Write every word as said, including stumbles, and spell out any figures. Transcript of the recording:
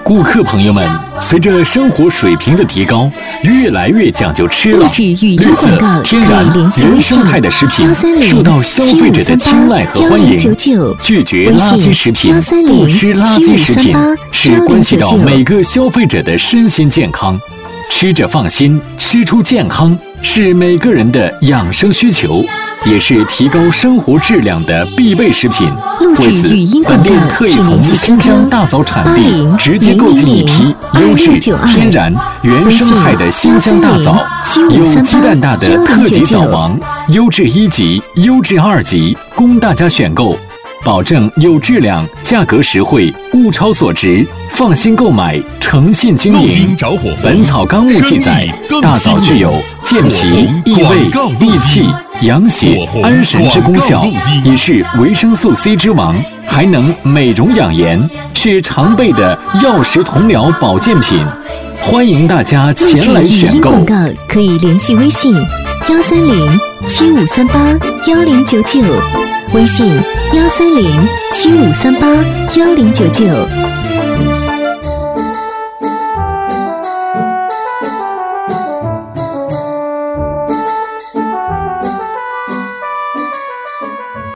顾客朋友们，随着生活水平的提高，越来越讲究吃了。绿色、天然、原生态的食品受到消费者的青睐和欢迎。拒绝垃圾食品，不吃垃圾食品，是关系到每个消费者的身心健康。吃着放心，吃出健康，是每个人的养生需求，也是提高生活质量的必备食品。为此，本店特意从新疆大枣产地直接购进一批优质、天然、原生态的新疆大枣，有鸡蛋大的特级枣王，优质一级、优质二级，供大家选购，保证有质量，价格实惠，物超所值，放心购买，诚信经营。《本草纲目》记载，大枣具有健脾、益胃、益气、养血、安神之功效，也是维生素 C 之王，还能美容养颜，是常备的药食同疗保健品。欢迎大家前来选购。 广告可以联系微信幺三零七五三八幺零九九，微信幺三零七五三八幺零九九。